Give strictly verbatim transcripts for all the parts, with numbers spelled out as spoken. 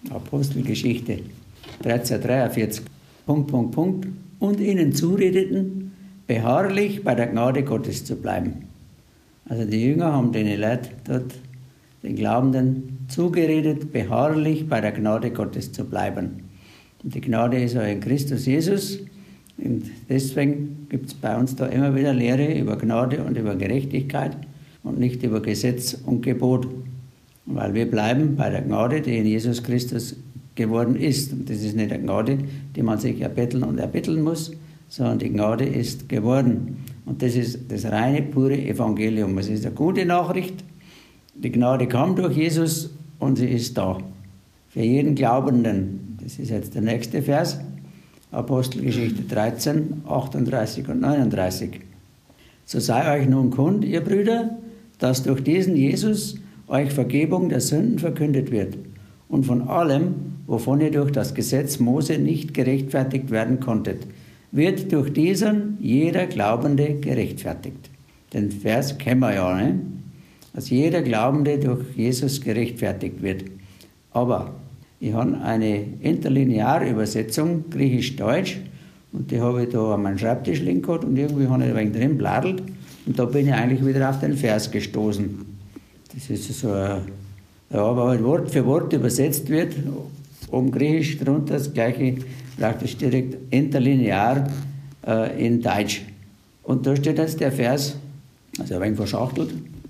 Apostelgeschichte dreizehn dreiundvierzig. Punkt, Punkt, Punkt. Und ihnen zuredeten, beharrlich bei der Gnade Gottes zu bleiben. Also die Jünger haben den Leuten dort, den Glaubenden, zugeredet, beharrlich bei der Gnade Gottes zu bleiben. Und die Gnade ist auch in Christus Jesus. Und deswegen gibt es bei uns da immer wieder Lehre über Gnade und über Gerechtigkeit und nicht über Gesetz und Gebot. Weil wir bleiben bei der Gnade, die in Jesus Christus geworden ist. Und das ist nicht eine Gnade, die man sich erbetteln und erbetteln muss, sondern die Gnade ist geworden. Und das ist das reine, pure Evangelium. Es ist eine gute Nachricht. Die Gnade kam durch Jesus und sie ist da. Für jeden Glaubenden. Das ist jetzt der nächste Vers. Apostelgeschichte dreizehn, achtunddreißig und neununddreißig. So sei euch nun kund, ihr Brüder, dass durch diesen Jesus euch Vergebung der Sünden verkündet wird und von allem, wovon ihr durch das Gesetz Mose nicht gerechtfertigt werden konntet, wird durch diesen jeder Glaubende gerechtfertigt. Den Vers kennen wir ja, ne? Dass jeder Glaubende durch Jesus gerechtfertigt wird. Aber ich habe eine Interlinearübersetzung, Griechisch-Deutsch, und die habe ich da an meinem Schreibtisch liegen gehabt und irgendwie habe ich ein wenig drin bladelt und da bin ich eigentlich wieder auf den Vers gestoßen. Das ist so ein, ja, aber halt Wort für Wort übersetzt wird, oben Griechisch drunter, das gleiche praktisch direkt interlinear äh, in Deutsch. Und da steht jetzt der Vers, also ein wenig verschachtelt,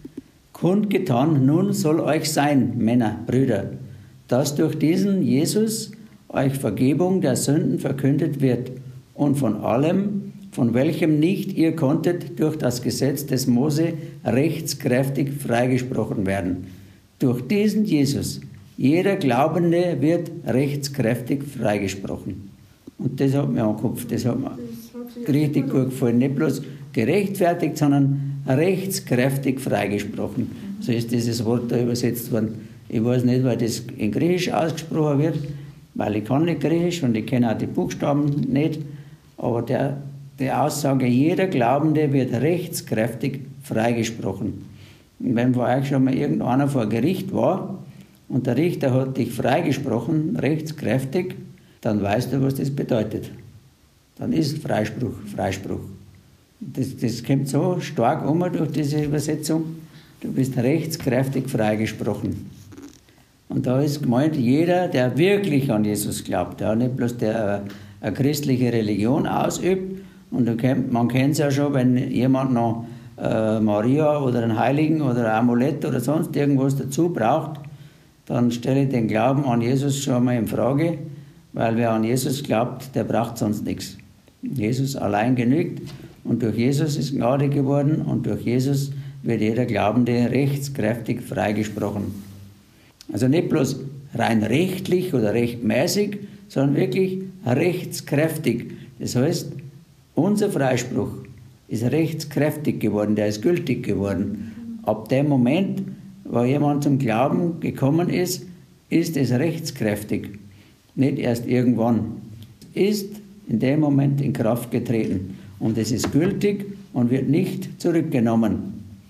kundgetan, nun soll euch sein, Männer, Brüder, dass durch diesen Jesus euch Vergebung der Sünden verkündet wird und von allem, von welchem nicht ihr konntet durch das Gesetz des Mose rechtskräftig freigesprochen werden. Durch diesen Jesus, jeder Glaubende wird rechtskräftig freigesprochen. Und das hat mir angeguckt, das hat mir richtig gut gefallen. Nicht bloß gerechtfertigt, sondern rechtskräftig freigesprochen. So ist dieses Wort da übersetzt worden. Ich weiß nicht, weil das in Griechisch ausgesprochen wird, weil ich kann nicht Griechisch und ich kenne auch die Buchstaben nicht. Aber der, die Aussage, jeder Glaubende wird rechtskräftig freigesprochen. Und wenn vor euch schon mal irgendeiner vor Gericht war und der Richter hat dich freigesprochen, rechtskräftig, dann weißt du, was das bedeutet. Dann ist Freispruch, Freispruch. Das, das kommt so stark um durch diese Übersetzung, du bist rechtskräftig freigesprochen. Und da ist gemeint, jeder, der wirklich an Jesus glaubt, ja, nicht bloß der äh, eine christliche Religion ausübt. Und man kennt es ja schon, wenn jemand noch äh, Maria oder einen Heiligen oder ein Amulett oder sonst irgendwas dazu braucht, dann stelle ich den Glauben an Jesus schon mal in Frage, weil wer an Jesus glaubt, der braucht sonst nichts. Jesus allein genügt und durch Jesus ist Gnade geworden und durch Jesus wird jeder Glaubende rechtskräftig freigesprochen. Also nicht bloß rein rechtlich oder rechtmäßig, sondern wirklich rechtskräftig. Das heißt, unser Freispruch ist rechtskräftig geworden, der ist gültig geworden. Ab dem Moment, wo jemand zum Glauben gekommen ist, ist es rechtskräftig. Nicht erst irgendwann. Ist in dem Moment in Kraft getreten. Und es ist gültig und wird nicht zurückgenommen.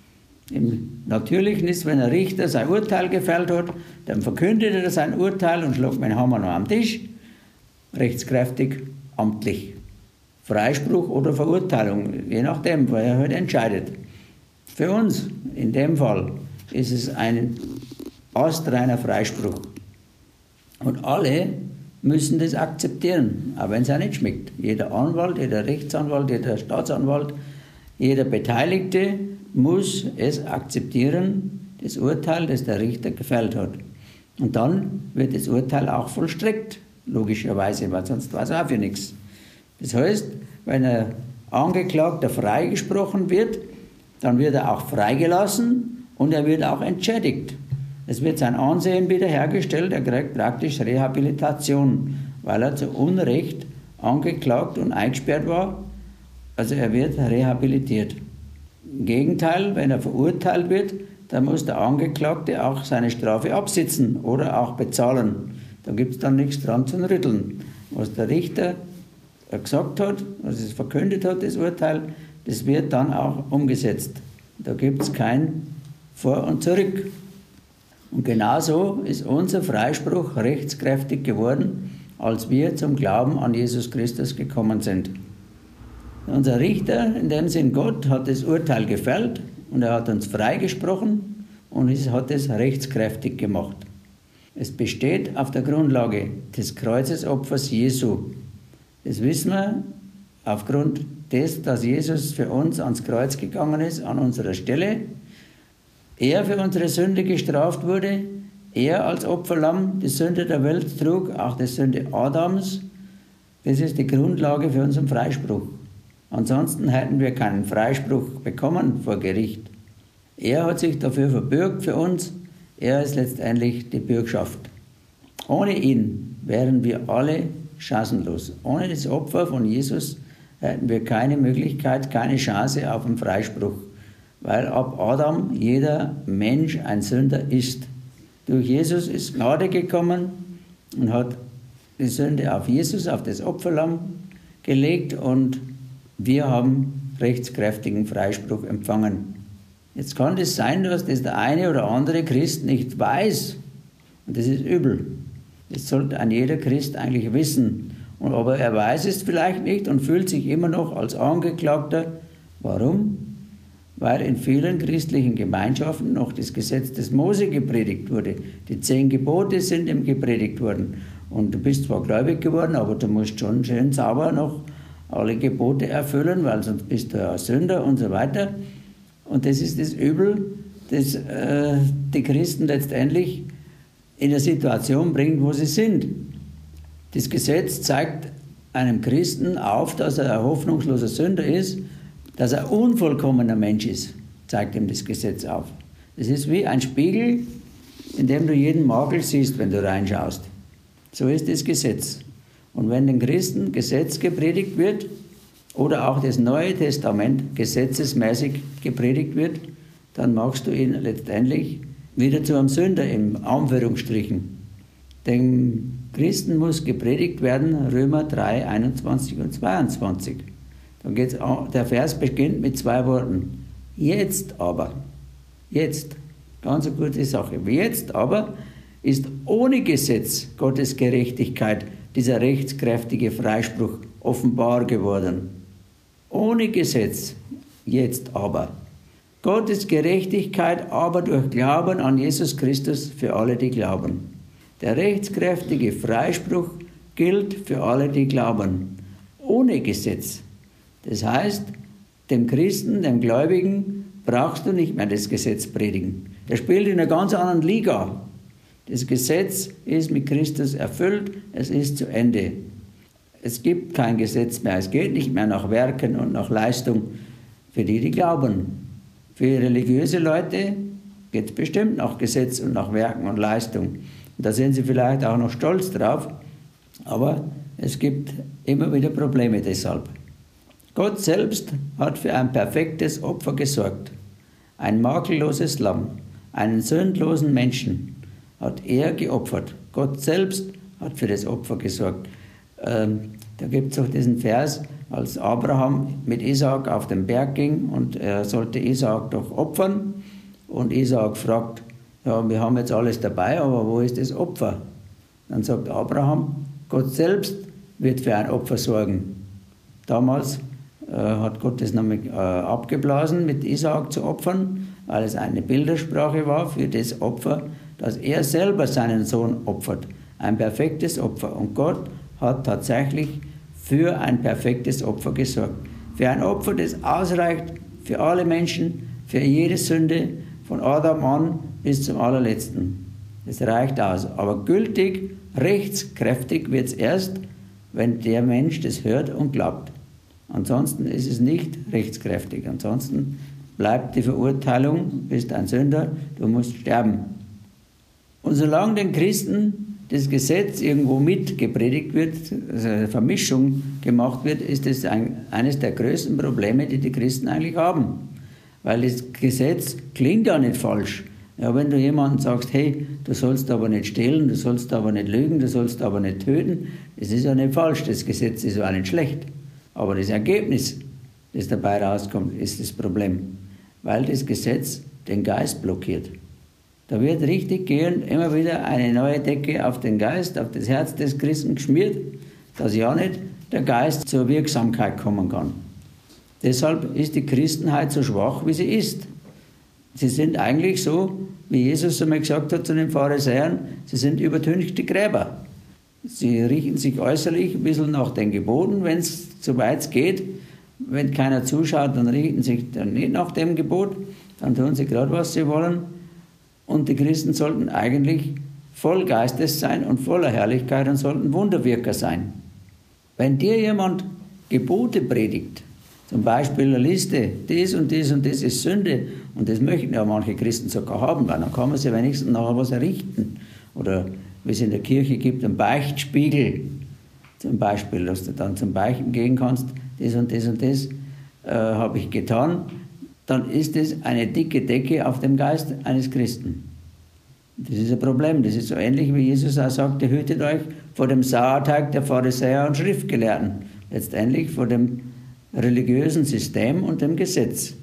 Im Natürlichen ist, wenn ein Richter sein Urteil gefällt hat, dann verkündet er sein Urteil und schlägt meinen Hammer noch am Tisch. Rechtskräftig, amtlich. Freispruch oder Verurteilung, je nachdem, weil er halt entscheidet. Für uns, in dem Fall, ist es ein astreiner Freispruch. Und alle müssen das akzeptieren, auch wenn es auch nicht schmeckt. Jeder Anwalt, jeder Rechtsanwalt, jeder Staatsanwalt, jeder Beteiligte muss es akzeptieren, das Urteil, das der Richter gefällt hat. Und dann wird das Urteil auch vollstreckt, logischerweise, weil sonst war es auch für nichts. Das heißt, wenn ein Angeklagter freigesprochen wird, dann wird er auch freigelassen und er wird auch entschädigt. Es wird sein Ansehen wiederhergestellt, er kriegt praktisch Rehabilitation, weil er zu Unrecht angeklagt und eingesperrt war. Also er wird rehabilitiert. Im Gegenteil, wenn er verurteilt wird, dann muss der Angeklagte auch seine Strafe absitzen oder auch bezahlen. Da gibt es dann nichts dran zu rütteln. Was der Richter gesagt hat, was es verkündet hat, das Urteil, das wird dann auch umgesetzt. Da gibt es kein Vor und Zurück. Und genauso ist unser Freispruch rechtskräftig geworden, als wir zum Glauben an Jesus Christus gekommen sind. Unser Richter, in dem Sinn Gott, hat das Urteil gefällt und er hat uns freigesprochen und es hat es rechtskräftig gemacht. Es besteht auf der Grundlage des Kreuzesopfers Jesu. Das wissen wir aufgrund des, dass Jesus für uns ans Kreuz gegangen ist, an unserer Stelle. Er für unsere Sünde gestraft wurde, er als Opferlamm die Sünde der Welt trug, auch die Sünde Adams. Das ist die Grundlage für unseren Freispruch. Ansonsten hätten wir keinen Freispruch bekommen vor Gericht. Er hat sich dafür verbürgt für uns. Er ist letztendlich die Bürgschaft. Ohne ihn wären wir alle chancenlos. Ohne das Opfer von Jesus hätten wir keine Möglichkeit, keine Chance auf einen Freispruch. Weil ab Adam jeder Mensch ein Sünder ist. Durch Jesus ist Gnade gekommen und hat die Sünde auf Jesus, auf das Opferlamm gelegt und wir haben rechtskräftigen Freispruch empfangen. Jetzt kann es sein, dass das der eine oder andere Christ nicht weiß. Und das ist übel. Das sollte ein jeder Christ eigentlich wissen. Und aber er weiß es vielleicht nicht und fühlt sich immer noch als Angeklagter. Warum? Weil in vielen christlichen Gemeinschaften noch das Gesetz des Mose gepredigt wurde. Die zehn Gebote sind ihm gepredigt worden. Und du bist zwar gläubig geworden, aber du musst schon schön sauber noch alle Gebote erfüllen, weil sonst bist du ja ein Sünder und so weiter. Und das ist das Übel, das äh, die Christen letztendlich in eine Situation bringt, wo sie sind. Das Gesetz zeigt einem Christen auf, dass er ein hoffnungsloser Sünder ist, dass er ein unvollkommener Mensch ist, zeigt ihm das Gesetz auf. Das ist wie ein Spiegel, in dem du jeden Makel siehst, wenn du reinschaust. So ist das Gesetz. Und wenn den Christen Gesetz gepredigt wird oder auch das Neue Testament gesetzesmäßig gepredigt wird, dann machst du ihn letztendlich wieder zu einem Sünder, in Anführungsstrichen. Den Christen muss gepredigt werden, Römer drei, einundzwanzig und zweiundzwanzig. Dann geht's an, der Vers beginnt mit zwei Worten. Jetzt aber, jetzt, ganz eine gute Sache, jetzt aber ist ohne Gesetz Gottes Gerechtigkeit dieser rechtskräftige Freispruch offenbar geworden. Ohne Gesetz, jetzt aber. Gottes Gerechtigkeit aber durch Glauben an Jesus Christus für alle, die glauben. Der rechtskräftige Freispruch gilt für alle, die glauben. Ohne Gesetz. Das heißt, dem Christen, dem Gläubigen, brauchst du nicht mehr das Gesetz predigen. Der spielt in einer ganz anderen Liga. Das Gesetz ist mit Christus erfüllt, es ist zu Ende. Es gibt kein Gesetz mehr, es geht nicht mehr nach Werken und nach Leistung für die, die glauben. Für religiöse Leute geht es bestimmt nach Gesetz und nach Werken und Leistung. Und da sind sie vielleicht auch noch stolz drauf, aber es gibt immer wieder Probleme deshalb. Gott selbst hat für ein perfektes Opfer gesorgt. Ein makelloses Lamm, einen sündlosen Menschen hat er geopfert. Gott selbst hat für das Opfer gesorgt. Ähm, da gibt es auch diesen Vers, als Abraham mit Isaak auf den Berg ging und er sollte Isaak doch opfern. Und Isaak fragt, ja, wir haben jetzt alles dabei, aber wo ist das Opfer? Dann sagt Abraham, Gott selbst wird für ein Opfer sorgen. Damals äh, hat Gott das nämlich äh, abgeblasen, mit Isaak zu opfern, weil es eine Bildersprache war für das Opfer, dass er selber seinen Sohn opfert. Ein perfektes Opfer. Und Gott hat tatsächlich für ein perfektes Opfer gesorgt. Für ein Opfer, das ausreicht für alle Menschen, für jede Sünde, von Adam an bis zum allerletzten. Das reicht aus. Aber gültig, rechtskräftig wird es erst, wenn der Mensch das hört und glaubt. Ansonsten ist es nicht rechtskräftig. Ansonsten bleibt die Verurteilung, du bist ein Sünder, du musst sterben. Und solange den Christen das Gesetz irgendwo mitgepredigt wird, also eine Vermischung gemacht wird, ist das ein, eines der größten Probleme, die die Christen eigentlich haben. Weil das Gesetz klingt ja nicht falsch. Ja, wenn du jemandem sagst, hey, du sollst aber nicht stehlen, du sollst aber nicht lügen, du sollst aber nicht töten, das ist ja nicht falsch, das Gesetz ist ja nicht schlecht. Aber das Ergebnis, das dabei rauskommt, ist das Problem. Weil das Gesetz den Geist blockiert. Da wird richtig gehend immer wieder eine neue Decke auf den Geist, auf das Herz des Christen geschmiert, dass ja nicht der Geist zur Wirksamkeit kommen kann. Deshalb ist die Christenheit so schwach, wie sie ist. Sie sind eigentlich so, wie Jesus einmal gesagt hat zu den Pharisäern, sie sind übertünchte Gräber. Sie richten sich äußerlich ein bisschen nach den Geboten, wenn es so weit geht. Wenn keiner zuschaut, dann richten sie sich dann nicht nach dem Gebot, dann tun sie gerade, was sie wollen. Und die Christen sollten eigentlich voll Geistes sein und voller Herrlichkeit und sollten Wunderwirker sein. Wenn dir jemand Gebote predigt, zum Beispiel eine Liste, das und das und das ist Sünde, und das möchten ja manche Christen sogar haben, weil dann kann man sich wenigstens nachher was errichten. Oder wie es in der Kirche gibt, einen Beichtspiegel, zum Beispiel, dass du dann zum Beichten gehen kannst, das und das und das äh, habe ich getan, dann ist es eine dicke Decke auf dem Geist eines Christen. Das ist ein Problem. Das ist so ähnlich, wie Jesus auch sagte, hütet euch vor dem Sauerteig der Pharisäer und Schriftgelehrten. Letztendlich vor dem religiösen System und dem Gesetz.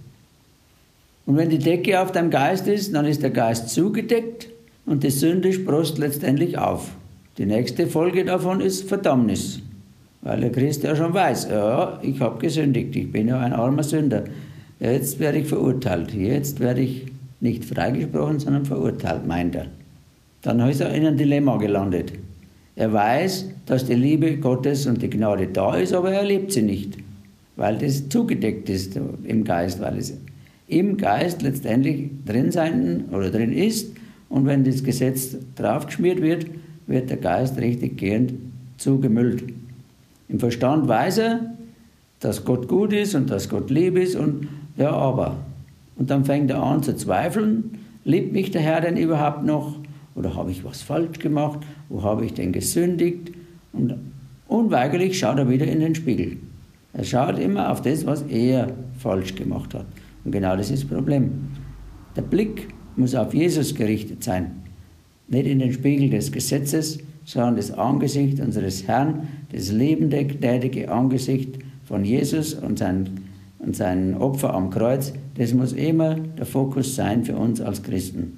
Und wenn die Decke auf deinem Geist ist, dann ist der Geist zugedeckt und die Sünde sproßt letztendlich auf. Die nächste Folge davon ist Verdammnis. Weil der Christ ja schon weiß, ja, ich habe gesündigt, ich bin ja ein armer Sünder. Jetzt werde ich verurteilt. Jetzt werde ich nicht freigesprochen, sondern verurteilt, meint er. Dann ist er in ein Dilemma gelandet. Er weiß, dass die Liebe Gottes und die Gnade da ist, aber er erlebt sie nicht, weil das zugedeckt ist im Geist, weil es im Geist letztendlich drin sein oder drin ist. Und wenn das Gesetz draufgeschmiert wird, wird der Geist richtig gehend zugemüllt. Im Verstand weiß er, dass Gott gut ist und dass Gott lieb ist und ja, aber. Und dann fängt er an zu zweifeln, liebt mich der Herr denn überhaupt noch? Oder habe ich was falsch gemacht? Wo habe ich denn gesündigt? Und unweigerlich schaut er wieder in den Spiegel. Er schaut immer auf das, was er falsch gemacht hat. Und genau das ist das Problem. Der Blick muss auf Jesus gerichtet sein. Nicht in den Spiegel des Gesetzes, sondern das Angesicht unseres Herrn, das lebende, gnädige Angesicht von Jesus und sein, und sein Opfer am Kreuz. Das muss immer der Fokus sein für uns als Christen.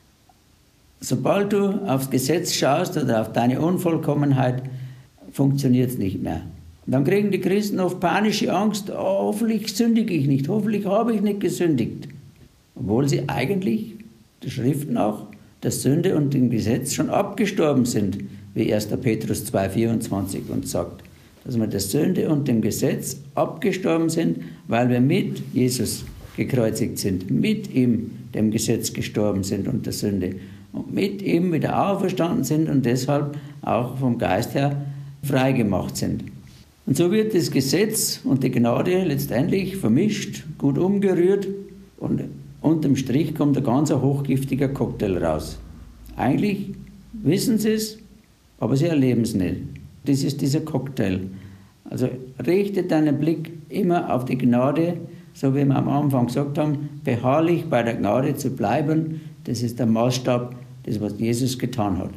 Sobald du aufs Gesetz schaust oder auf deine Unvollkommenheit, funktioniert es nicht mehr. Und dann kriegen die Christen oft panische Angst, oh, hoffentlich sündige ich nicht, hoffentlich habe ich nicht gesündigt. Obwohl sie eigentlich, der Schrift nach, der Sünde und dem Gesetz schon abgestorben sind, wie erster Petrus zwei vierundzwanzig uns sagt. Dass wir der Sünde und dem Gesetz abgestorben sind, weil wir mit Jesus gekreuzigt sind, mit ihm dem Gesetz gestorben sind und der Sünde und mit ihm wieder auferstanden sind und deshalb auch vom Geist her frei gemacht sind. Und so wird das Gesetz und die Gnade letztendlich vermischt, gut umgerührt und unterm Strich kommt ein ganz hochgiftiger Cocktail raus. Eigentlich wissen sie es, aber sie erleben es nicht. Das ist dieser Cocktail. Also richte deinen Blick immer auf die Gnade, so wie wir am Anfang gesagt haben, beharrlich bei der Gnade zu bleiben. Das ist der Maßstab, das was Jesus getan hat.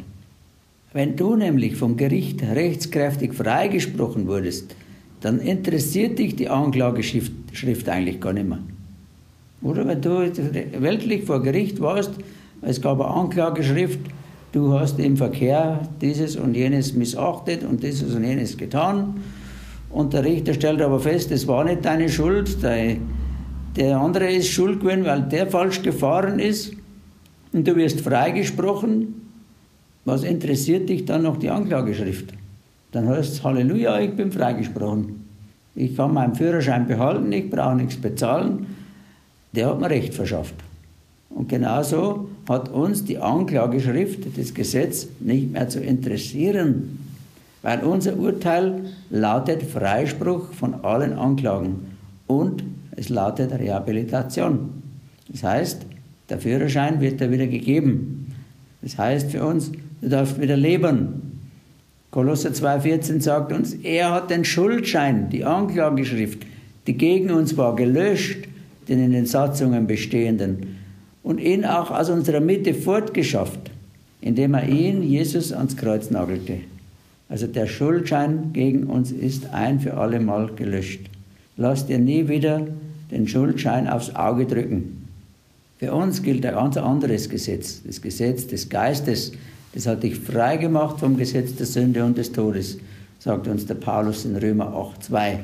Wenn du nämlich vom Gericht rechtskräftig freigesprochen wurdest, dann interessiert dich die Anklageschrift Schrift eigentlich gar nicht mehr. Oder wenn du weltlich vor Gericht warst, es gab eine Anklageschrift, du hast im Verkehr dieses und jenes missachtet und dieses und jenes getan und der Richter stellt aber fest, das war nicht deine Schuld, der, der andere ist schuld gewesen, weil der falsch gefahren ist und du wirst freigesprochen. Was interessiert dich dann noch die Anklageschrift? Dann heißt es, Halleluja, ich bin freigesprochen. Ich kann meinen Führerschein behalten, ich brauche nichts bezahlen. Der hat mir Recht verschafft. Und genauso hat uns die Anklageschrift, das Gesetz, nicht mehr zu interessieren, weil unser Urteil lautet Freispruch von allen Anklagen und es lautet Rehabilitation. Das heißt, der Führerschein wird dir wieder gegeben. Das heißt für uns, du darfst wieder leben. Kolosser zwei vierzehn sagt uns, er hat den Schuldschein, die Anklageschrift, die gegen uns war, gelöscht, den in den Satzungen bestehenden, und ihn auch aus unserer Mitte fortgeschafft, indem er ihn, Jesus, ans Kreuz nagelte. Also der Schuldschein gegen uns ist ein für alle Mal gelöscht. Lass dir nie wieder den Schuldschein aufs Auge drücken. Für uns gilt ein ganz anderes Gesetz, das Gesetz des Geistes. Das hat dich frei gemacht vom Gesetz der Sünde und des Todes, sagt uns der Paulus in Römer acht, zwei.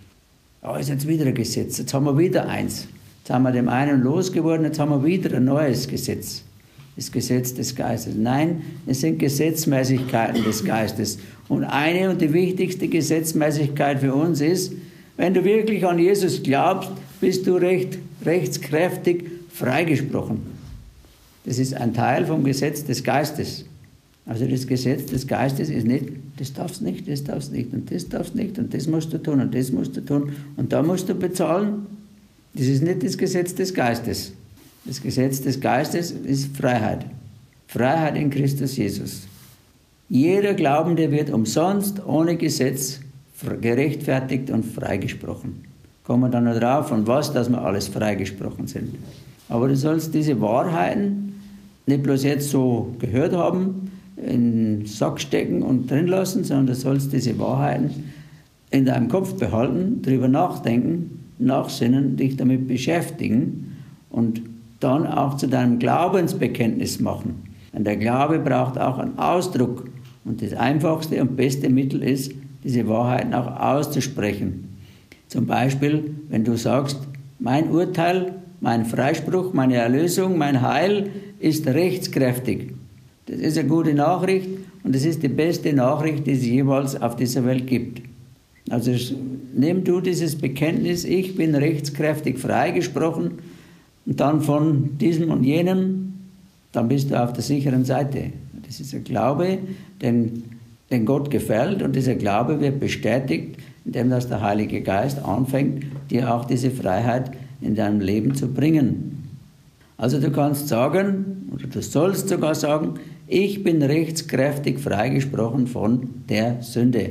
Da ist jetzt wieder ein Gesetz, jetzt haben wir wieder eins. Jetzt haben wir dem einen losgeworden, jetzt haben wir wieder ein neues Gesetz. Das Gesetz des Geistes. Nein, es sind Gesetzmäßigkeiten des Geistes. Und eine und die wichtigste Gesetzmäßigkeit für uns ist, wenn du wirklich an Jesus glaubst, bist du recht, rechtskräftig freigesprochen. Das ist ein Teil vom Gesetz des Geistes. Also das Gesetz des Geistes ist nicht, das darfst nicht, das darfst nicht und das darfst nicht und das musst du tun und das musst du tun und da musst du bezahlen. Das ist nicht das Gesetz des Geistes. Das Gesetz des Geistes ist Freiheit. Freiheit in Christus Jesus. Jeder Glaubende wird umsonst, ohne Gesetz, gerechtfertigt und freigesprochen. Kommen wir dann noch drauf, von was, dass wir alles freigesprochen sind. Aber du sollst diese Wahrheiten nicht bloß jetzt so gehört haben, in den Sack stecken und drin lassen, sondern du sollst diese Wahrheiten in deinem Kopf behalten, darüber nachdenken, nachsinnen, dich damit beschäftigen und dann auch zu deinem Glaubensbekenntnis machen. Denn der Glaube braucht auch einen Ausdruck. Und das einfachste und beste Mittel ist, diese Wahrheiten auch auszusprechen. Zum Beispiel, wenn du sagst, mein Urteil, mein Freispruch, meine Erlösung, mein Heil ist rechtskräftig. Das ist eine gute Nachricht und das ist die beste Nachricht, die es jeweils auf dieser Welt gibt. Also nimm du dieses Bekenntnis, ich bin rechtskräftig freigesprochen und dann von diesem und jenem, dann bist du auf der sicheren Seite. Das ist ein Glaube, den, den Gott gefällt und dieser Glaube wird bestätigt, indem dass der Heilige Geist anfängt, dir auch diese Freiheit in deinem Leben zu bringen. Also du kannst sagen, oder du sollst sogar sagen, ich bin rechtskräftig freigesprochen von der Sünde.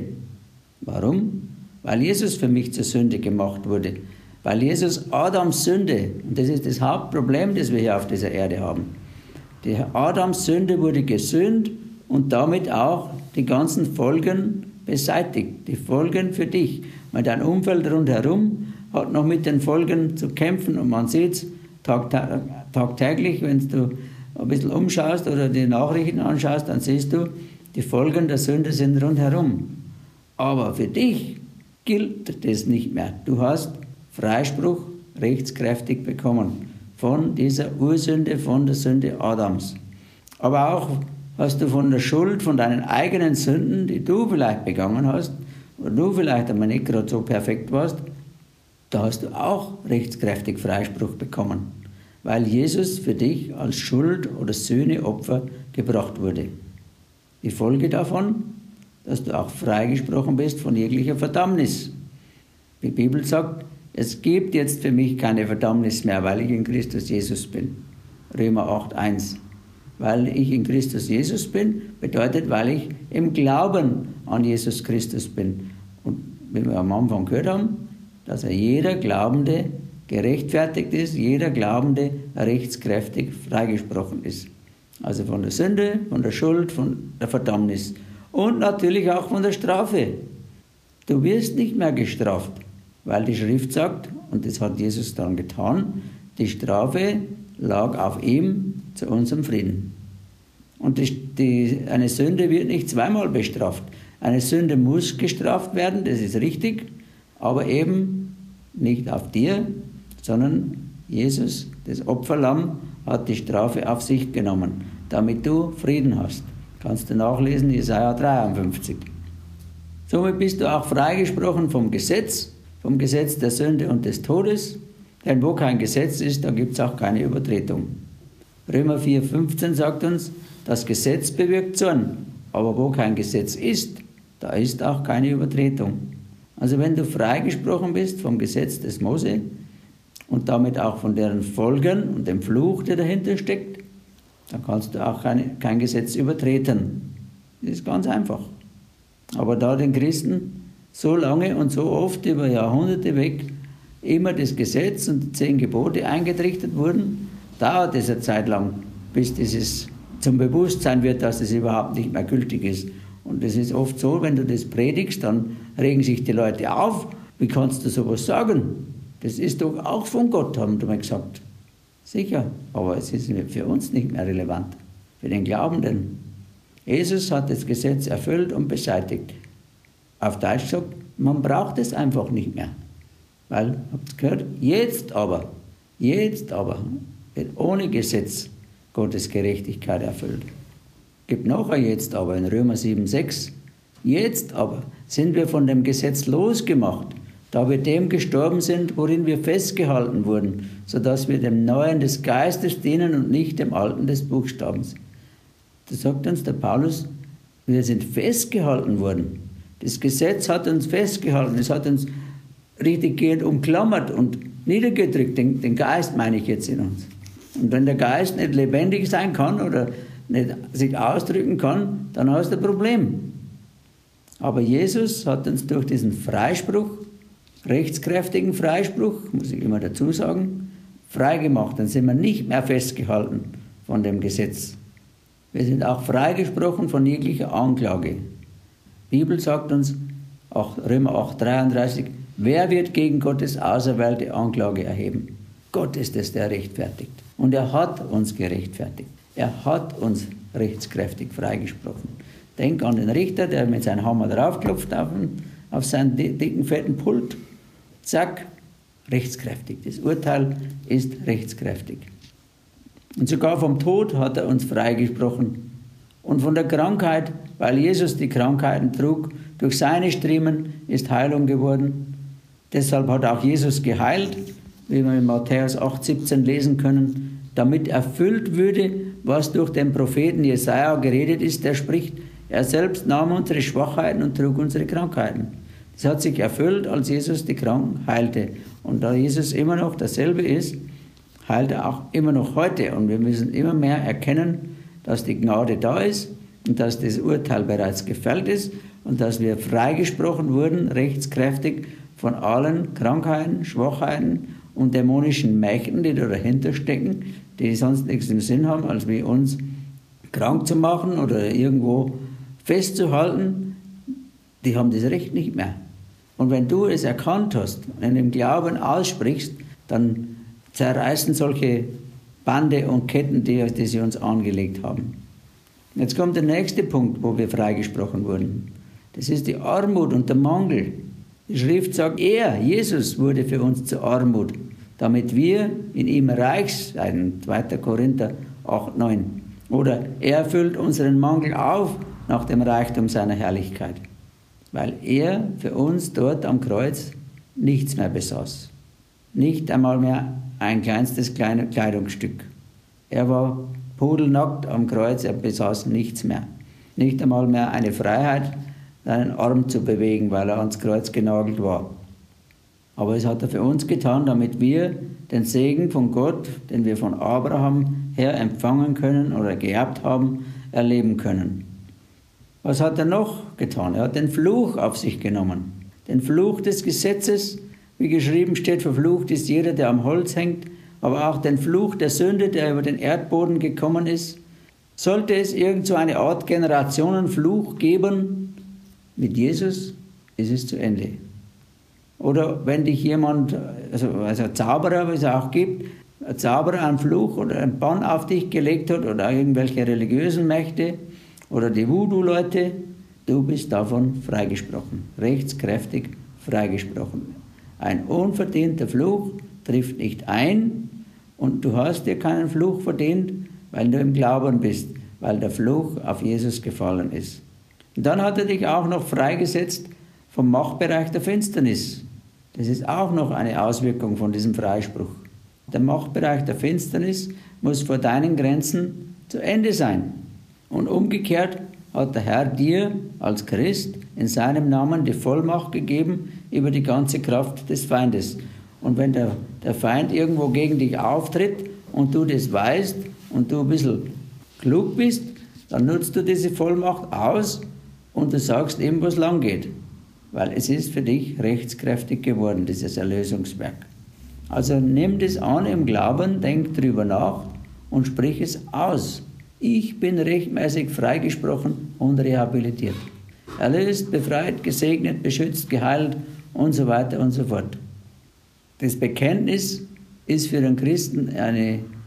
Warum? Weil Jesus für mich zur Sünde gemacht wurde. Weil Jesus Adams Sünde, und das ist das Hauptproblem, das wir hier auf dieser Erde haben. Die Adams Sünde wurde gesühnt und damit auch die ganzen Folgen beseitigt. Die Folgen für dich. Weil dein Umfeld rundherum hat noch mit den Folgen zu kämpfen und man sieht es tagtäglich, wenn du ein bisschen umschaust oder die Nachrichten anschaust, dann siehst du, die Folgen der Sünde sind rundherum. Aber für dich gilt das nicht mehr. Du hast Freispruch rechtskräftig bekommen von dieser Ursünde, von der Sünde Adams. Aber auch hast du von der Schuld, von deinen eigenen Sünden, die du vielleicht begangen hast, oder du vielleicht einmal nicht gerade so perfekt warst, da hast du auch rechtskräftig Freispruch bekommen, weil Jesus für dich als Schuld- oder Sühneopfer gebracht wurde. Die Folge davon, dass du auch freigesprochen bist von jeglicher Verdammnis. Die Bibel sagt, es gibt jetzt für mich keine Verdammnis mehr, weil ich in Christus Jesus bin. Römer acht, eins. Weil ich in Christus Jesus bin, bedeutet, weil ich im Glauben an Jesus Christus bin. Und wie wir am Anfang gehört haben, dass er jeder Glaubende gerechtfertigt ist, jeder Glaubende rechtskräftig freigesprochen ist. Also von der Sünde, von der Schuld, von der Verdammnis und natürlich auch von der Strafe. Du wirst nicht mehr gestraft, weil die Schrift sagt, und das hat Jesus dann getan, die Strafe lag auf ihm zu unserem Frieden. Und die, die, eine Sünde wird nicht zweimal bestraft. Eine Sünde muss gestraft werden, das ist richtig, aber eben nicht auf dir, sondern Jesus, das Opferlamm, hat die Strafe auf sich genommen, damit du Frieden hast. Kannst du nachlesen, Jesaja dreiundfünfzig. Somit bist du auch freigesprochen vom Gesetz, vom Gesetz der Sünde und des Todes, denn wo kein Gesetz ist, da gibt es auch keine Übertretung. Römer vier, fünfzehn sagt uns, das Gesetz bewirkt Zorn, aber wo kein Gesetz ist, da ist auch keine Übertretung. Also wenn du freigesprochen bist vom Gesetz des Mose und damit auch von deren Folgen und dem Fluch, der dahinter steckt, dann kannst du auch keine, kein Gesetz übertreten. Das ist ganz einfach. Aber da den Christen so lange und so oft über Jahrhunderte weg immer das Gesetz und die zehn Gebote eingetrichtert wurden, dauert es eine Zeit lang, bis dieses zum Bewusstsein wird, dass es überhaupt nicht mehr gültig ist. Und es ist oft so, wenn du das predigst, dann regen sich die Leute auf. Wie kannst du sowas sagen? Das ist doch auch von Gott, haben die mal gesagt. Sicher, aber es ist für uns nicht mehr relevant, für den Glaubenden. Jesus hat das Gesetz erfüllt und beseitigt. Auf Deutsch gesagt, man braucht es einfach nicht mehr. Weil, habt ihr gehört, jetzt aber, jetzt aber, wird ohne Gesetz Gottes Gerechtigkeit erfüllt. Gibt noch ein Jetzt aber in Römer sieben, sechs. Jetzt aber sind wir von dem Gesetz losgemacht, da wir dem gestorben sind, worin wir festgehalten wurden, sodass wir dem Neuen des Geistes dienen und nicht dem Alten des Buchstabens. Da sagt uns der Paulus, wir sind festgehalten worden. Das Gesetz hat uns festgehalten, es hat uns richtiggehend umklammert und niedergedrückt, den, den Geist meine ich jetzt in uns. Und wenn der Geist nicht lebendig sein kann oder nicht sich ausdrücken kann, dann hast du ein Problem. Aber Jesus hat uns durch diesen Freispruch, rechtskräftigen Freispruch, muss ich immer dazu sagen, freigemacht. Dann sind wir nicht mehr festgehalten von dem Gesetz. Wir sind auch freigesprochen von jeglicher Anklage. Die Bibel sagt uns, auch Römer acht, dreiunddreißig, wer wird gegen Gottes auserwählte Anklage erheben? Gott ist es, der rechtfertigt. Und er hat uns gerechtfertigt. Er hat uns rechtskräftig freigesprochen. Denk an den Richter, der mit seinem Hammer draufklopft auf, auf seinen dicken, fetten Pult. Zack, rechtskräftig. Das Urteil ist rechtskräftig. Und sogar vom Tod hat er uns freigesprochen. Und von der Krankheit, weil Jesus die Krankheiten trug, durch seine Striemen ist Heilung geworden. Deshalb hat auch Jesus geheilt, wie wir in Matthäus acht, siebzehn lesen können, damit erfüllt würde, was durch den Propheten Jesaja geredet ist, der spricht, er selbst nahm unsere Schwachheiten und trug unsere Krankheiten. Das hat sich erfüllt, als Jesus die Kranken heilte. Und da Jesus immer noch dasselbe ist, heilt er auch immer noch heute. Und wir müssen immer mehr erkennen, dass die Gnade da ist und dass das Urteil bereits gefällt ist und dass wir freigesprochen wurden, rechtskräftig, von allen Krankheiten, Schwachheiten und dämonischen Mächten, die da dahinter stecken, die sonst nichts im Sinn haben, als wie uns krank zu machen oder irgendwo festzuhalten. Die haben das Recht nicht mehr. Und wenn du es erkannt hast und in dem Glauben aussprichst, dann zerreißen solche Bande und Ketten, die, die sie uns angelegt haben. Jetzt kommt der nächste Punkt, wo wir freigesprochen wurden. Das ist die Armut und der Mangel. Die Schrift sagt, er, Jesus, wurde für uns zur Armut, damit wir in ihm reich seien. zweiter Korinther acht, neun. Oder er füllt unseren Mangel auf nach dem Reichtum seiner Herrlichkeit, weil er für uns dort am Kreuz nichts mehr besaß. Nicht einmal mehr ein kleinstes kleine Kleidungsstück. Er war pudelnackt am Kreuz, er besaß nichts mehr. Nicht einmal mehr eine Freiheit, seinen Arm zu bewegen, weil er ans Kreuz genagelt war. Aber es hat er für uns getan, damit wir den Segen von Gott, den wir von Abraham her empfangen können oder geerbt haben, erleben können. Was hat er noch getan? Er hat den Fluch auf sich genommen. Den Fluch des Gesetzes, wie geschrieben steht, verflucht ist jeder, der am Holz hängt, aber auch den Fluch der Sünde, der über den Erdboden gekommen ist. Sollte es irgend so eine Art Generationenfluch geben, mit Jesus ist es zu Ende. Oder wenn dich jemand, also, also ein Zauberer, was es auch gibt, ein Zauberer einen Fluch oder einen Bann auf dich gelegt hat oder irgendwelche religiösen Mächte oder die Voodoo-Leute, du bist davon freigesprochen, rechtskräftig freigesprochen. Ein unverdienter Fluch trifft nicht ein und du hast dir keinen Fluch verdient, weil du im Glauben bist, weil der Fluch auf Jesus gefallen ist. Und dann hat er dich auch noch freigesetzt vom Machtbereich der Finsternis. Das ist auch noch eine Auswirkung von diesem Freispruch. Der Machtbereich der Finsternis muss vor deinen Grenzen zu Ende sein. Und umgekehrt hat der Herr dir als Christ in seinem Namen die Vollmacht gegeben über die ganze Kraft des Feindes. Und wenn der, der Feind irgendwo gegen dich auftritt und du das weißt und du ein bisschen klug bist, dann nutzt du diese Vollmacht aus und du sagst ihm, was lang geht. Weil es ist für dich rechtskräftig geworden, dieses Erlösungswerk. Also nimm das an im Glauben, denk drüber nach und sprich es aus. Ich bin rechtmäßig freigesprochen und rehabilitiert. Erlöst, befreit, gesegnet, beschützt, geheilt und so weiter und so fort. Das Bekenntnis ist für den Christen eine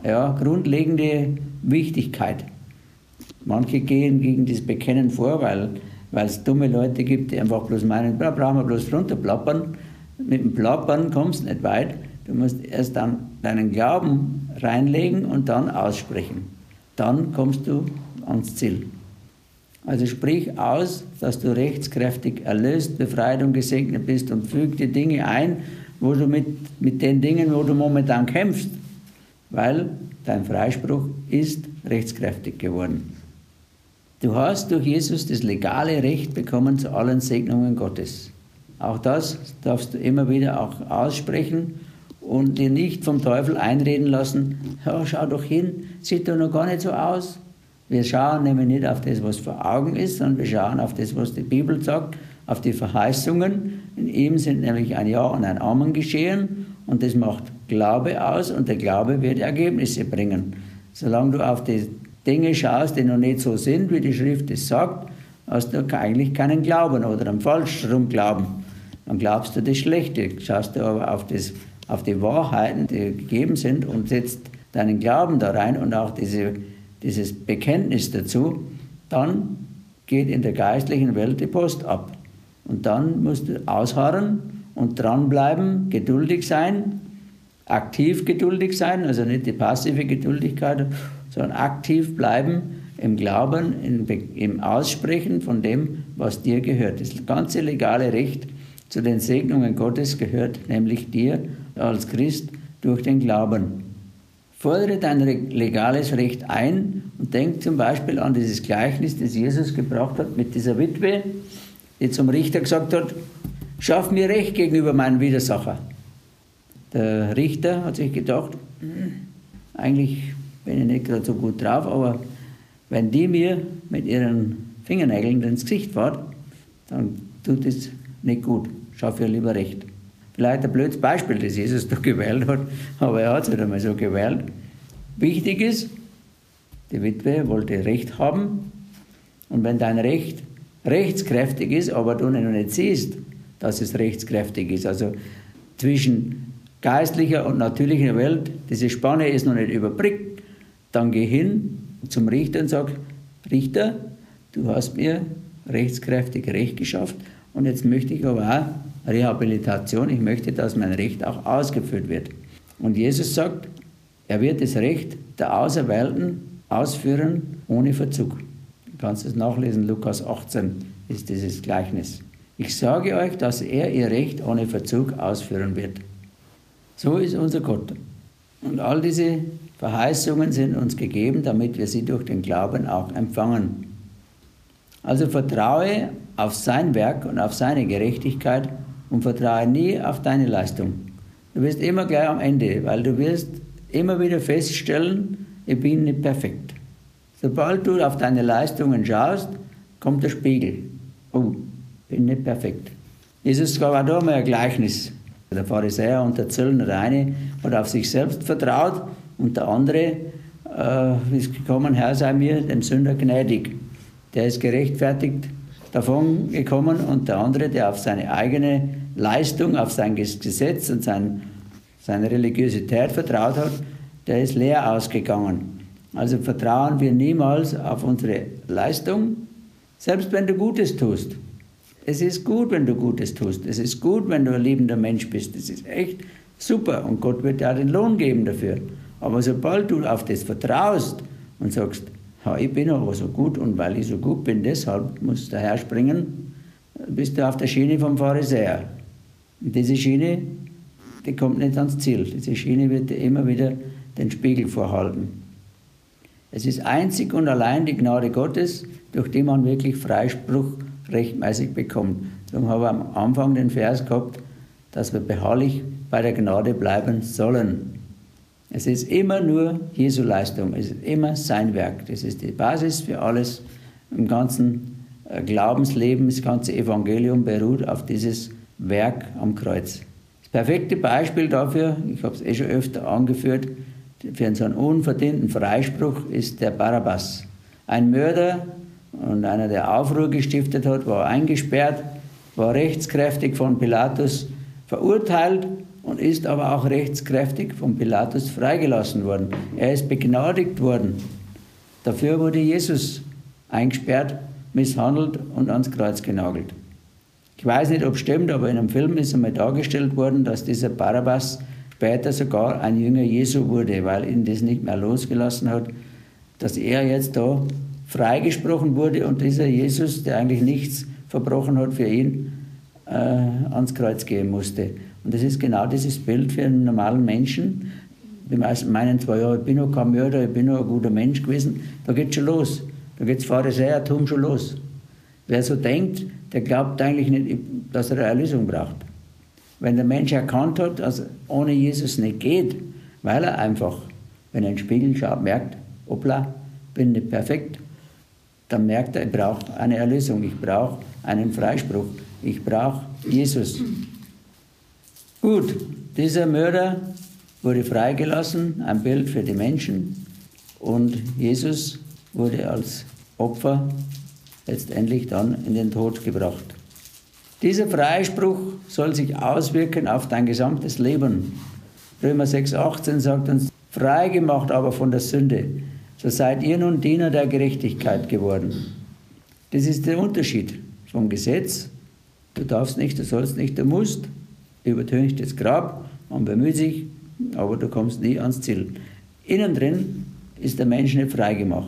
ja, grundlegende Wichtigkeit. Manche gehen gegen das Bekennen vor, weil weil es dumme Leute gibt, die einfach bloß meinen, da brauchen wir bloß runterplappern. Mit dem Plappern kommst du nicht weit. Du musst erst dann deinen Glauben reinlegen und dann aussprechen. Dann kommst du ans Ziel. Also sprich aus, dass du rechtskräftig erlöst, befreit und gesegnet bist und füg die Dinge ein, wo du mit, mit den Dingen, wo du momentan kämpfst, weil dein Freispruch ist rechtskräftig geworden. Du hast durch Jesus das legale Recht bekommen zu allen Segnungen Gottes. Auch das darfst du immer wieder auch aussprechen und dir nicht vom Teufel einreden lassen, ja, schau doch hin, sieht doch noch gar nicht so aus. Wir schauen nämlich nicht auf das, was vor Augen ist, sondern wir schauen auf das, was die Bibel sagt, auf die Verheißungen. In ihm sind nämlich ein Ja und ein Amen geschehen und das macht Glaube aus und der Glaube wird Ergebnisse bringen. Solange du auf die Dinge schaust, die noch nicht so sind, wie die Schrift es sagt, hast du eigentlich keinen Glauben oder einen falschen Glauben. Dann glaubst du das Schlechte, schaust du aber auf, das, auf die Wahrheiten, die gegeben sind und setzt deinen Glauben da rein und auch diese, dieses Bekenntnis dazu, dann geht in der geistlichen Welt die Post ab. Und dann musst du ausharren und dranbleiben, geduldig sein, aktiv geduldig sein, also nicht die passive Geduldigkeit, sondern aktiv bleiben im Glauben, in, im Aussprechen von dem, was dir gehört. Das ganze legale Recht zu den Segnungen Gottes gehört nämlich dir als Christ durch den Glauben. Fordere dein legales Recht ein und denk zum Beispiel an dieses Gleichnis, das Jesus gebracht hat mit dieser Witwe, die zum Richter gesagt hat, schaff mir Recht gegenüber meinem Widersacher. Der Richter hat sich gedacht, eigentlich bin ich nicht gerade so gut drauf, aber wenn die mir mit ihren Fingernägeln ins Gesicht fährt, dann tut es nicht gut. Schaff ihr lieber Recht. Vielleicht ein blödes Beispiel, das Jesus da gewählt hat, aber er hat es halt einmal so gewählt. Wichtig ist, die Witwe wollte Recht haben und wenn dein Recht rechtskräftig ist, aber du noch nicht siehst, dass es rechtskräftig ist, also zwischen geistlicher und natürlicher Welt, diese Spanne ist noch nicht überbrückt, dann geh hin zum Richter und sag, Richter, du hast mir rechtskräftig Recht geschafft und jetzt möchte ich aber auch Rehabilitation, ich möchte, dass mein Recht auch ausgeführt wird. Und Jesus sagt, er wird das Recht der Auserwählten ausführen ohne Verzug. Du kannst es nachlesen, Lukas achtzehn ist dieses Gleichnis. Ich sage euch, dass er ihr Recht ohne Verzug ausführen wird. So ist unser Gott. Und all diese Verheißungen sind uns gegeben, damit wir sie durch den Glauben auch empfangen. Also vertraue auf sein Werk und auf seine Gerechtigkeit und vertraue nie auf deine Leistung. Du wirst immer gleich am Ende, weil du wirst immer wieder feststellen, ich bin nicht perfekt. Sobald du auf deine Leistungen schaust, kommt der Spiegel. Oh, ich bin nicht perfekt. Jesus gab auch da mal ein Gleichnis. Der Pharisäer und der Zöllner, der eine hat auf sich selbst vertraut und der andere äh, ist gekommen, Herr sei mir, dem Sünder gnädig. Der ist gerechtfertigt davon gekommen und der andere, der auf seine eigene Leistung, auf sein Gesetz und sein, seine Religiosität vertraut hat, der ist leer ausgegangen. Also vertrauen wir niemals auf unsere Leistung, selbst wenn du Gutes tust. Es ist gut, wenn du Gutes tust. Es ist gut, wenn du ein liebender Mensch bist. Das ist echt super und Gott wird dir auch den Lohn geben dafür. Aber sobald du auf das vertraust und sagst, ja, ich bin aber so gut und weil ich so gut bin, deshalb muss der Herr springen, bist du auf der Schiene vom Pharisäer. Und diese Schiene, die kommt nicht ans Ziel. Diese Schiene wird dir immer wieder den Spiegel vorhalten. Es ist einzig und allein die Gnade Gottes, durch die man wirklich Freispruch rechtmäßig bekommt. Darum habe ich am Anfang den Vers gehabt, dass wir beharrlich bei der Gnade bleiben sollen. Es ist immer nur Jesu Leistung, es ist immer sein Werk. Das ist die Basis für alles im ganzen Glaubensleben. Das ganze Evangelium beruht auf dieses Werk am Kreuz. Das perfekte Beispiel dafür, ich habe es eh schon öfter angeführt, für so einen unverdienten Freispruch ist der Barabbas. Ein Mörder und einer, der Aufruhr gestiftet hat, war eingesperrt, war rechtskräftig von Pilatus verurteilt und ist aber auch rechtskräftig von Pilatus freigelassen worden. Er ist begnadigt worden. Dafür wurde Jesus eingesperrt, misshandelt und ans Kreuz genagelt. Ich weiß nicht, ob es stimmt, aber in einem Film ist einmal dargestellt worden, dass dieser Barabbas später sogar ein Jünger Jesu wurde, weil ihn das nicht mehr losgelassen hat, dass er jetzt da freigesprochen wurde und dieser Jesus, der eigentlich nichts verbrochen hat für ihn, äh, ans Kreuz gehen musste. Und das ist genau dieses Bild für einen normalen Menschen. Die meisten meinen zwar, ja, ich bin noch kein Mörder, ich bin noch ein guter Mensch gewesen. Da geht es schon los. Da geht das Pharisäertum schon los. Wer so denkt, der glaubt eigentlich nicht, dass er eine Erlösung braucht. Wenn der Mensch erkannt hat, dass ohne Jesus nicht geht, weil er einfach, wenn er in den Spiegel schaut, merkt, hoppla, bin nicht perfekt, dann merkt er, ich brauche eine Erlösung, ich brauche einen Freispruch, ich brauche Jesus. Gut, dieser Mörder wurde freigelassen, ein Bild für die Menschen, und Jesus wurde als Opfer letztendlich dann in den Tod gebracht. Dieser Freispruch soll sich auswirken auf dein gesamtes Leben. Römer sechs achtzehn sagt uns, frei gemacht aber von der Sünde, so seid ihr nun Diener der Gerechtigkeit geworden. Das ist der Unterschied vom Gesetz. Du darfst nicht, du sollst nicht, du musst. Übertönigt das Grab, man bemüht sich, aber du kommst nie ans Ziel. Innen drin ist der Mensch nicht frei gemacht.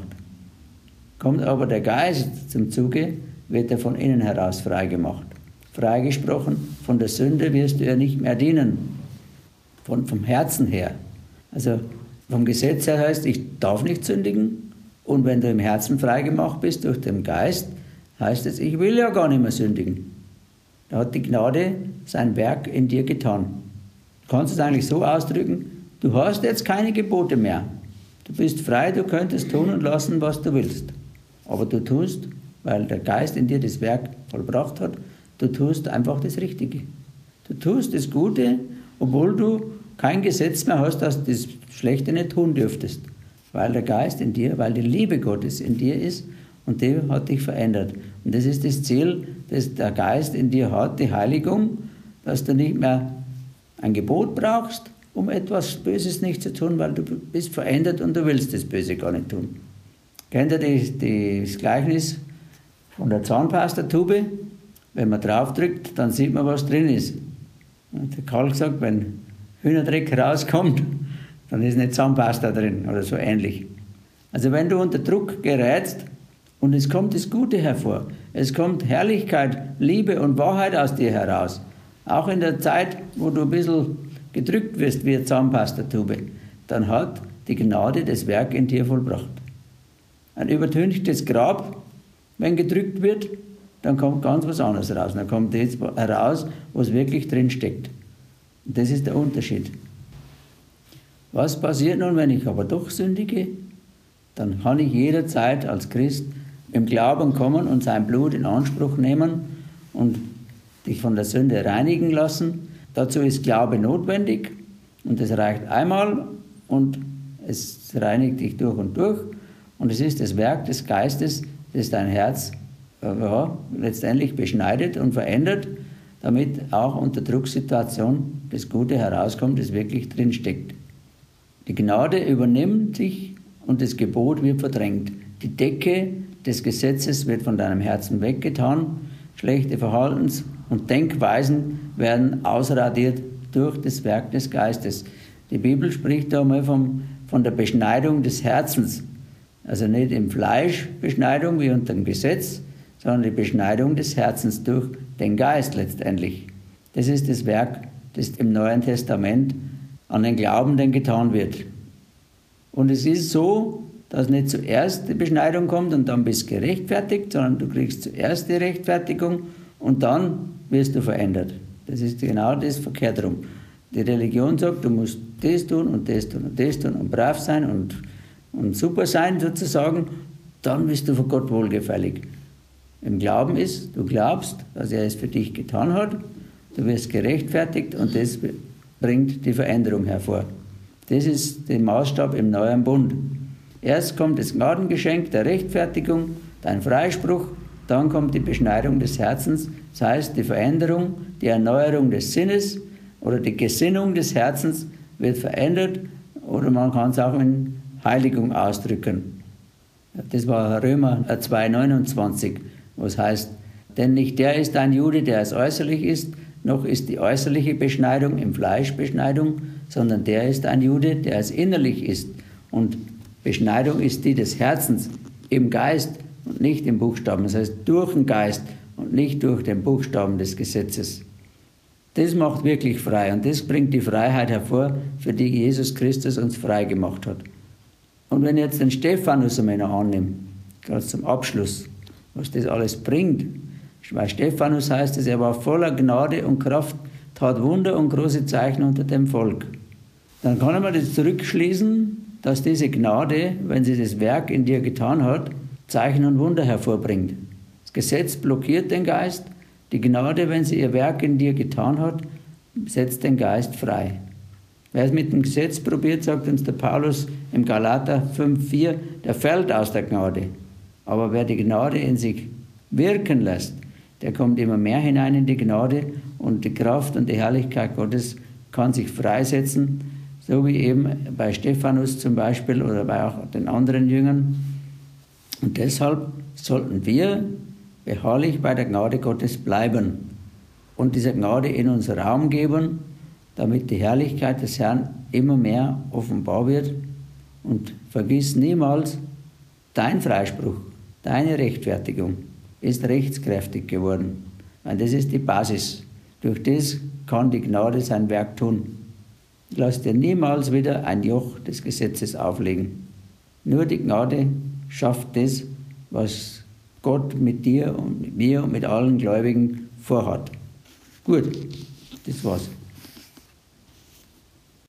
Kommt aber der Geist zum Zuge, wird er von innen heraus frei gemacht. Freigesprochen, von der Sünde wirst du ja nicht mehr dienen. Von, vom Herzen her. Also vom Gesetz her heißt, ich darf nicht sündigen. Und wenn du im Herzen freigemacht bist durch den Geist, heißt es, ich will ja gar nicht mehr sündigen. Da hat die Gnade sein Werk in dir getan. Du kannst es eigentlich so ausdrücken, du hast jetzt keine Gebote mehr. Du bist frei, du könntest tun und lassen, was du willst. Aber du tust, weil der Geist in dir das Werk vollbracht hat, du tust einfach das Richtige. Du tust das Gute, obwohl du kein Gesetz mehr hast, dass du das Schlechte nicht tun dürftest. Weil der Geist in dir, weil die Liebe Gottes in dir ist und die hat dich verändert. Und das ist das Ziel, das der Geist in dir hat, die Heiligung, dass du nicht mehr ein Gebot brauchst, um etwas Böses nicht zu tun, weil du bist verändert und du willst das Böse gar nicht tun. Kennt ihr die, das Gleichnis von der Zahnpastatube? Wenn man draufdrückt, dann sieht man, was drin ist. Und der Karl gesagt, wenn Hühnerdreck rauskommt, dann ist nicht Zahnpasta drin oder so ähnlich. Also wenn du unter Druck gerätst und es kommt das Gute hervor, es kommt Herrlichkeit, Liebe und Wahrheit aus dir heraus, auch in der Zeit, wo du ein bisschen gedrückt wirst wie eine Zahnpastatube, dann hat die Gnade das Werk in dir vollbracht. Ein übertönigtes Grab, wenn gedrückt wird, dann kommt ganz was anderes raus. Dann kommt das heraus, was wirklich drin steckt. Und das ist der Unterschied. Was passiert nun, wenn ich aber doch sündige? Dann kann ich jederzeit als Christ im Glauben kommen und sein Blut in Anspruch nehmen und dich von der Sünde reinigen lassen. Dazu ist Glaube notwendig und es reicht einmal und es reinigt dich durch und durch. Und es ist das Werk des Geistes, das dein Herz ja, letztendlich beschneidet und verändert, damit auch unter Drucksituation das Gute herauskommt, das wirklich drinsteckt. Die Gnade übernimmt sich und das Gebot wird verdrängt. Die Decke des Gesetzes wird von deinem Herzen weggetan. Schlechte Verhaltens- und Denkweisen werden ausradiert durch das Werk des Geistes. Die Bibel spricht da mal vom, von der Beschneidung des Herzens. Also nicht im Fleisch Beschneidung wie unter dem Gesetz, sondern die Beschneidung des Herzens durch den Geist letztendlich. Das ist das Werk, das im Neuen Testament an den Glaubenden getan wird. Und es ist so, dass nicht zuerst die Beschneidung kommt und dann bist du gerechtfertigt, sondern du kriegst zuerst die Rechtfertigung und dann wirst du verändert. Das ist genau das verkehrt rum. Die Religion sagt, du musst das tun und das tun und das tun und brav sein und, und super sein sozusagen, dann bist du vor Gott wohlgefällig. Im Glauben ist, du glaubst, dass er es für dich getan hat, du wirst gerechtfertigt und das bringt die Veränderung hervor. Das ist der Maßstab im neuen Bund. Erst kommt das Gnadengeschenk der Rechtfertigung, dein Freispruch, dann kommt die Beschneidung des Herzens, das heißt die Veränderung, die Erneuerung des Sinnes, oder die Gesinnung des Herzens wird verändert, oder man kann es auch in Heiligung ausdrücken. Das war Römer zwei neunundzwanzig, wo es heißt, denn nicht der ist ein Jude, der es äußerlich ist, noch ist die äußerliche Beschneidung im Fleisch Beschneidung, sondern der ist ein Jude, der es innerlich ist. Und Beschneidung ist die des Herzens im Geist und nicht im Buchstaben. Das heißt durch den Geist und nicht durch den Buchstaben des Gesetzes. Das macht wirklich frei und das bringt die Freiheit hervor, für die Jesus Christus uns frei gemacht hat. Und wenn ich jetzt den Stephanus einmal noch annehme, gerade zum Abschluss, was das alles bringt, weil Stephanus heißt es, er war voller Gnade und Kraft, tat Wunder und große Zeichen unter dem Volk. Dann kann man das zurückschließen, dass diese Gnade, wenn sie das Werk in dir getan hat, Zeichen und Wunder hervorbringt. Das Gesetz blockiert den Geist, die Gnade, wenn sie ihr Werk in dir getan hat, setzt den Geist frei. Wer es mit dem Gesetz probiert, sagt uns der Paulus im Galater fünf vier, der fällt aus der Gnade. Aber wer die Gnade in sich wirken lässt, der kommt immer mehr hinein in die Gnade und die Kraft und die Herrlichkeit Gottes kann sich freisetzen, so wie eben bei Stephanus zum Beispiel oder bei auch den anderen Jüngern. Und deshalb sollten wir beharrlich bei der Gnade Gottes bleiben und dieser Gnade in uns Raum geben, damit die Herrlichkeit des Herrn immer mehr offenbar wird. Und vergiss niemals, dein Freispruch, deine Rechtfertigung ist rechtskräftig geworden. Weil das ist die Basis. Durch das kann die Gnade sein Werk tun. Lass dir niemals wieder ein Joch des Gesetzes auflegen. Nur die Gnade schafft das, was Gott mit dir und mit mir und mit allen Gläubigen vorhat. Gut, das war's.